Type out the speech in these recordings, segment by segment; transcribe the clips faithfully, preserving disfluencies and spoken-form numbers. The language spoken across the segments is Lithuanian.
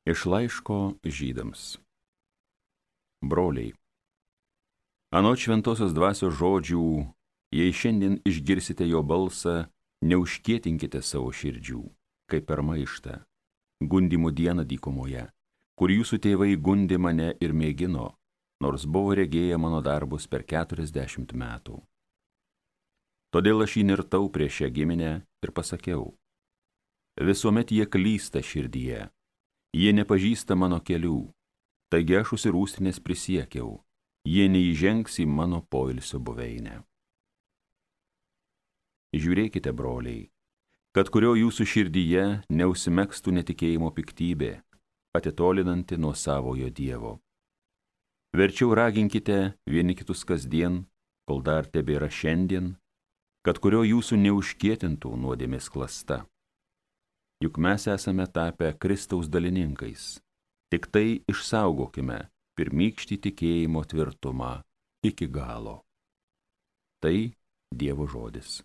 Iš laiško žydams. Broliai, anot šventosios dvasios žodžių, jei šiandien išgirsite jo balsą, neužkietinkite savo širdžių, kaip per maištą, gundymų dieną dykumoje, kur jūsų tėvai gundė mane ir mėgino, nors buvo regėję mano darbus per keturiasdešimt metų. Todėl aš įnirtau prieš šią giminę ir pasakiau, visuomet jie klysta širdyje, jie nepažįsta mano kelių, taigi aš užsirūstinęs prisiekiau, jie neįžengs į mano poilsio buveinę. Žiūrėkite, broliai, kad kurio jūsų širdyje neužsimegstų netikėjimo piktybė, atitolinanti nuo savojo Dievo. Verčiau raginkite vieni kitus kasdien, kol dar tebėra šiandien, kad kurio jūsų neužkietintų nuodėmės klasta. Juk mes esame tapę Kristaus dalininkais, tik tai išsaugokime pirmykštį tikėjimo tvirtumą iki galo. Tai Dievo žodis.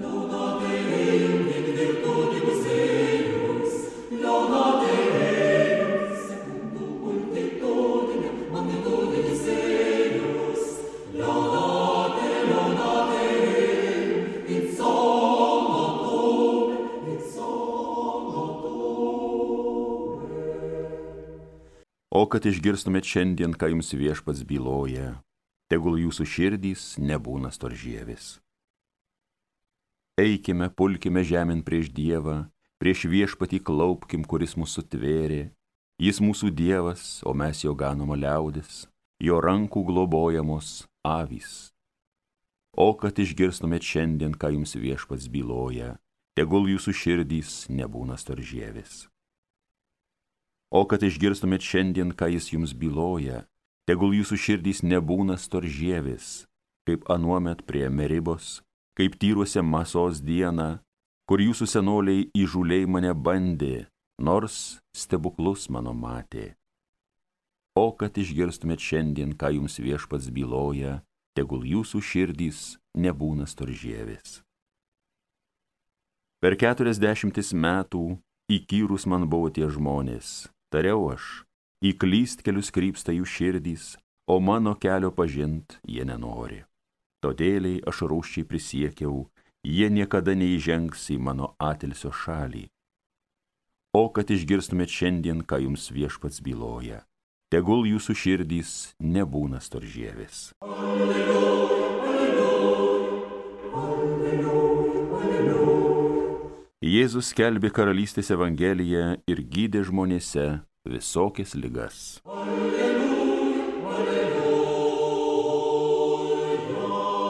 O kad išgirstumėt šiandien, ką jums viešpats byloja, tegul jūsų širdys nebūna storžievis. Eikime, pulkime žemėn prieš Dievą, prieš viešpatį klaupkim, kuris mūsų tvėrė, jis mūsų Dievas, o mes jo ganoma liaudis, jo rankų globojamos avys. O kad išgirstumėt šiandien, ką jums viešpats byloja, tegul jūsų širdys nebūna storžievis. O kad išgirstumėt šiandien, ką jis jums byloja, tegul jūsų širdys nebūna storžievis, kaip anuomet prie Meribos, kaip tyruose Masos dieną, kur jūsų senoliai įžūliai mane bandė, nors stebuklus mano matė. O kad išgirstumėt šiandien, ką jums viešpats byloja, tegul jūsų širdys nebūna storžievis. Per keturiasdešimtis metų įkyrus man buvo tie žmonės, tariau aš, į klystkelius krypsta jų širdys, o mano kelio pažint jie nenori. Todėliai aš rūsčiai prisiekiau, jie niekada neįžengs į mano atilsio šalį. O kad išgirstumėt šiandien, ką jums viešpats byloja, tegul jūsų širdys nebūna storžievis. Alleluja, alleluja, alleluja, alleluja. Jėzus skelbė karalystės evangeliją ir gydė žmonėse visokias ligas. Alleluja, alleluja.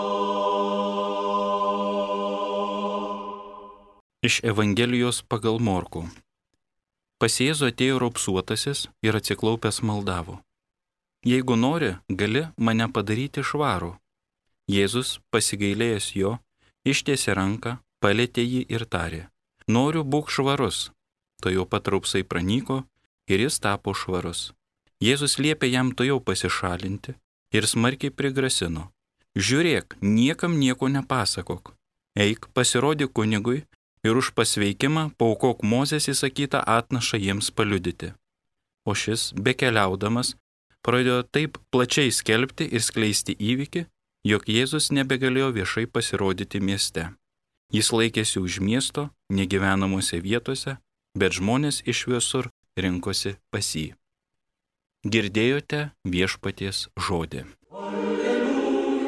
Iš Evangelijos pagal Morkų. Pas Jėzų atėjo raupsuotasis ir atsiklaupęs maldavo. Jeigu nori, gali mane padaryti švarų. Jėzus, pasigailėjęs jo, ištiesė ranką, palietė jį ir tarė. Noriu, būk švarus. Tuojau pat raupsai pranyko ir jis tapo švarus. Jėzus liepė jam tuojau pasišalinti ir smarkiai prigrasino. Žiūrėk, niekam nieko nepasakok. Eik, pasirodyk kunigui ir už pasveikimą paaukok Mozės įsakytą atnašą jiems paliudyti. O šis, bekeliaudamas, pradėjo taip plačiai skelbti ir skleisti įvykį, jog Jėzus nebegalėjo viešai pasirodyti mieste. Jis laikėsi už miesto, negyvenamuose vietose, bet žmonės iš visur rinkosi pas jį. Girdėjote viešpaties žodį. Alleluja,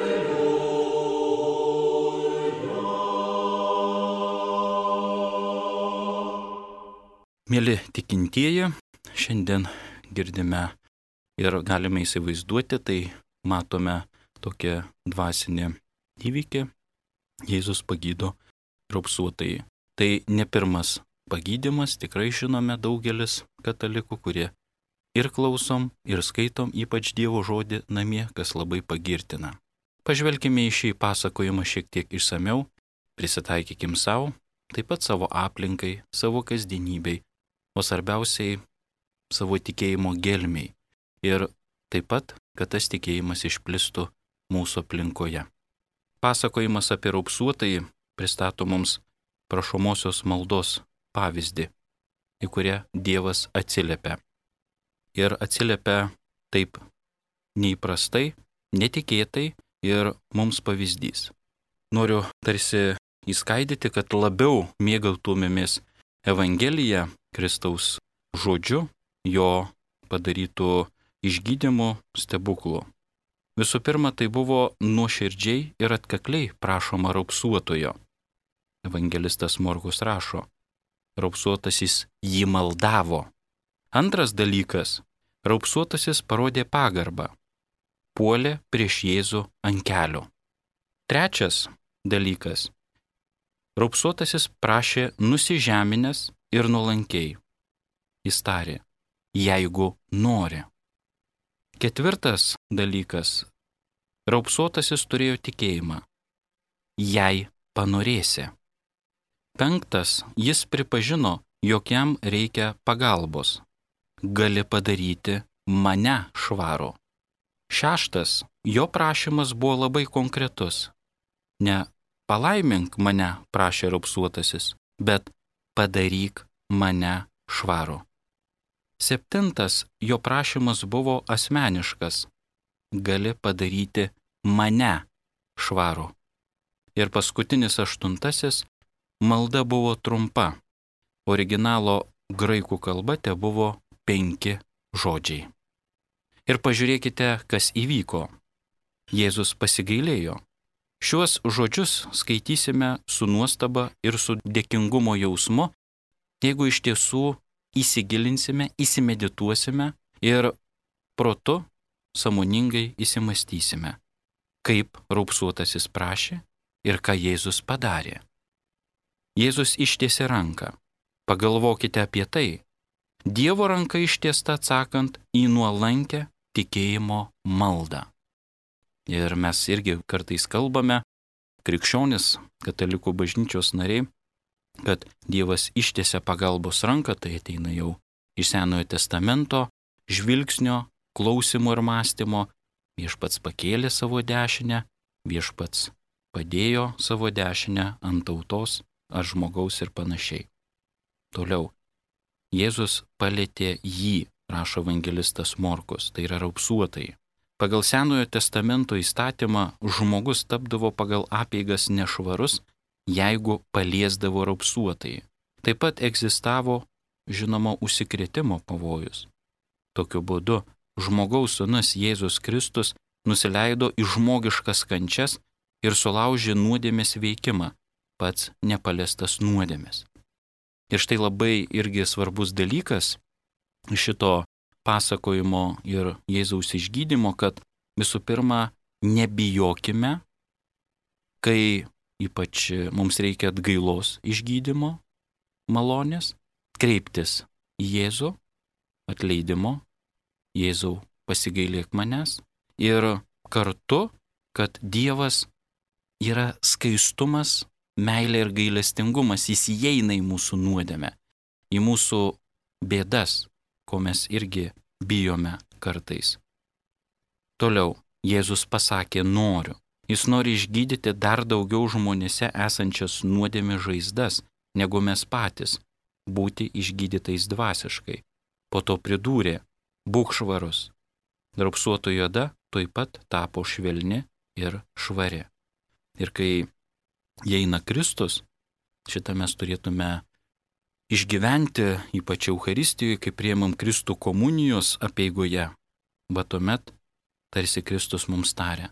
alleluja. Mėly tikintieji, šiandien girdime ir galime įsivaizduoti, tai matome tokią dvasinę įvykį. Jėzus pagydo raupsuotąjį. Tai ne pirmas pagydymas, tikrai žinome daugelis katalikų, kurie ir klausom, ir skaitom ypač Dievo žodį namie, kas labai pagirtina. Pažvelkime į šį pasakojimą šiek tiek išsamiau, prisitaikykim savo, taip pat savo aplinkai, savo kasdienybei, o svarbiausiai savo tikėjimo gelmei ir taip pat, kad tas tikėjimas išplistų mūsų aplinkoje. Pasakojimas apie raupsuotąjį pristato mums prašomosios maldos pavyzdį. į kurią Dievas atsiliepia. Ir atsiliepia taip neįprastai, netikėtai ir mums pavyzdys. Noriu tarsi įskaidyti, kad labiau mėgautumėmės Evangeliją, Kristaus žodžiu, jo padarytų išgydymo stebuklų. Visų pirma, tai buvo nuoširdžiai ir atkakliai prašoma raupsuotojo. Evangelistas Morkus rašo, raupsuotasis jį maldavo. Antras dalykas, raupsuotasis parodė pagarbą, puolė prieš Jėzų ant kelių. Trečias dalykas, raupsuotasis prašė nusižeminęs ir nuolankiai. Jis tarė, jeigu nori. Ketvirtas dalykas, raupsuotasis turėjo tikėjimą, jei panorėsi. Penktas, jis pripažino, jog jam reikia pagalbos. Gali padaryti mane švarų. Šeštas, jo prašymas buvo labai konkretus. Ne palaimink mane, prašė raupsuotasis, bet padaryk mane švarų. Septintas, jo prašymas buvo asmeniškas. Gali padaryti mane švarų. Ir paskutinis aštuntasis, malda buvo trumpa. Originalo graikų kalba te buvo penki žodžiai. Ir pažiūrėkite, kas įvyko. Jėzus pasigailėjo. Šiuos žodžius skaitysime su nuostaba ir su dėkingumo jausmu, jeigu iš tiesų įsigilinsime, įsimedituosime ir protu sąmoningai įsimastysime, kaip raupsuotasis prašė ir ką Jėzus padarė. Jėzus ištiesė ranką. Pagalvokite apie tai. Dievo ranka ištiesta atsakant į nuolankę tikėjimo maldą. Ir mes irgi kartais kalbame, krikščionis, katalikų bažnyčios nariai, kad Dievas ištiesia pagalbos ranką, tai ateina jau iš Senojo testamento, žvilgsnio, klausimo ir mąstymo. Viešpats pakėlė savo dešinę, viešpats padėjo savo dešinę ant tautos ar žmogaus ir panašiai. Toliau. Jėzus palėtė jį, rašo evangelistas Morkus, tai yra raupsuotai. Pagal Senojo testamento įstatymą žmogus tapdavo pagal apeigas nešvarus, jeigu paliesdavo raupsuotai. Taip pat egzistavo, žinoma, užsikrėtimo pavojus. Tokiu būdu žmogaus sūnus Jėzus Kristus nusileido į žmogiškas kančias ir sulaužė nuodėmės veikimą, pats nepaliestas nuodėmės. Ir štai labai irgi svarbus dalykas šito pasakojimo ir Jėzaus išgydymo, kad visų pirma nebijokime, kai ypač mums reikia atgailos išgydymo, malonės, kreiptis į Jėzų, atleidimo, Jėzau pasigailėk manęs ir kartu, kad Dievas yra skaistumas, meilė ir gailestingumas, jis įeina į mūsų nuodėmę, į mūsų bėdas, ko mes irgi bijome kartais. Toliau, Jėzus pasakė noriu. Jis nori išgydyti dar daugiau žmonėse esančias nuodėmės žaizdas, negu mes patys, būti išgydytais dvasiškai. Po to pridūrė, būk švarus. Raupsuotojo oda tuoj pat tapo švelni ir švari. Ir kai įeina Kristus, šitą mes turėtume išgyventi, ypač Eucharistijoje, kai priimam Kristų komunijos apeigoje, bet tuomet tarsi Kristus mums tarė.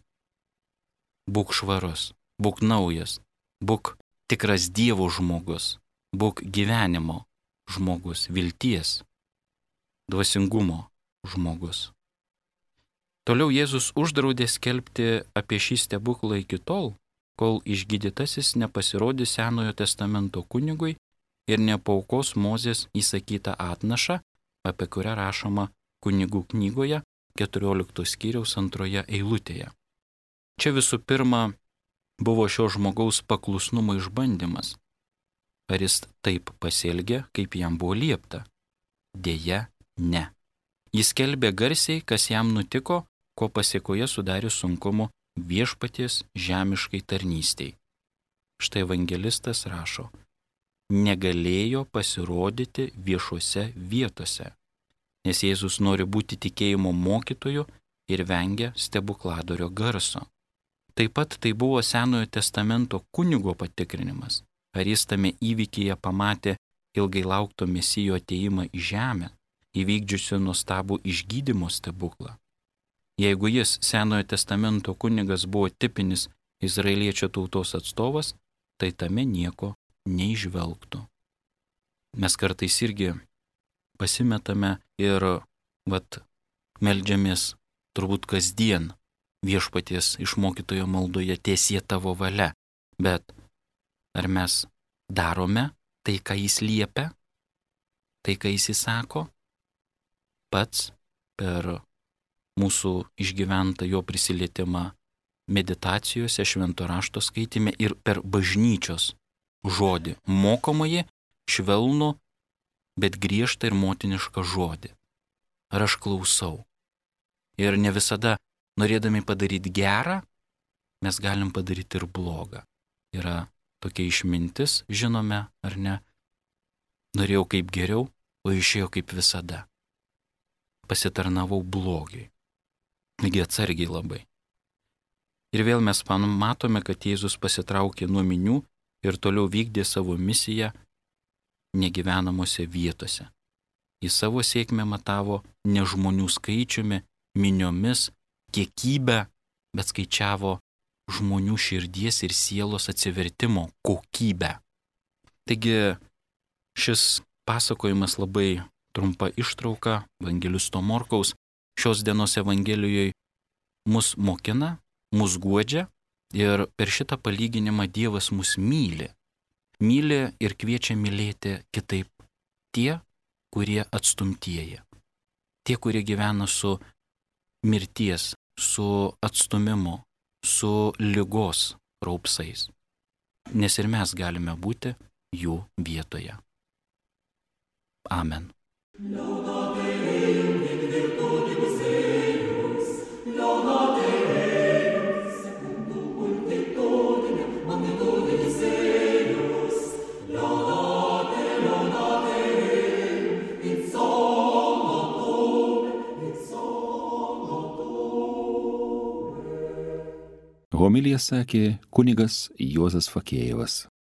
Būk švarus, būk naujas, būk tikras Dievo žmogus, būk gyvenimo žmogus, vilties, dvasingumo žmogus. Toliau Jėzus uždraudė skelbti apie šį stebuklą iki tol, kol išgydytasis nepasirodys Senojo testamento kunigui ir nepaaukos Mozės įsakytą atnašą, apie kurią rašoma kunigų knygoje keturiolikto skyriaus antroje eilutėje. Čia visų pirma buvo šio žmogaus paklusnumo išbandymas. Ar jis taip pasielgė, kaip jam buvo liepta? Deja, ne. Jis skelbė garsiai, kas jam nutiko, ko pasiekoje sudarė sunkumų viešpaties žemiškai tarnystei. Štai evangelistas rašo, negalėjo pasirodyti viešose vietose, nes Jėzus nori būti tikėjimo mokytoju ir vengia stebukladario garso. Taip pat tai buvo Senojo testamento kunigo patikrinimas, ar jis tame įvykyje pamatė ilgai laukto Mesijo atėjimą į žemę, įvykdžiusio nuostabų išgydymo stebuklą. Jeigu jis, Senojo testamento kunigas, buvo tipinis izraeliečio tautos atstovas, tai tame nieko neižvelgtų. Mes kartais irgi pasimetame ir vat meldžiamės turbūt kasdien viešpaties išmokytojo maldoje tiesie tavo valia, bet ar mes darome tai, ką jis liepia, tai, ką jis įsako? Pats per mūsų išgyventą jo prisilietimą meditacijose, švento rašto skaitime ir per bažnyčios žodį, mokomąjį, švelnų, bet griežtą ir motinišką žodį. Ar aš klausau? Ir ne visada, norėdami padaryti gerą, mes galim padaryti ir blogą. Yra tokia išmintis, žinome, ar ne? Norėjau kaip geriau, o išėjo kaip visada. Pasitarnavau blogiui. Taigi atsargiai labai. Ir vėl mes matome, kad Jėzus pasitraukė nuo minių ir toliau vykdė savo misiją negyvenamose vietose. Jis savo sėkmę matavo ne žmonių skaičiumi, miniomis, kiekybę, bet skaičiavo žmonių širdies ir sielos atsivertimo kokybę. Taigi šis pasakojimas labai trumpa ištrauka Evangelisto Morkaus šios dienos Evangelijoje mus mokina, mus guodžia ir per šitą palyginimą Dievas mus myli. Myli ir kviečia mylėti kitaip tie, kurie atstumtieji. Tie, kurie gyvena su mirties, su atstumimu, su ligos raupsais. Nes ir mes galime būti jų vietoje. Amen. Homiliją sakė kunigas Juozas Fakėjevas.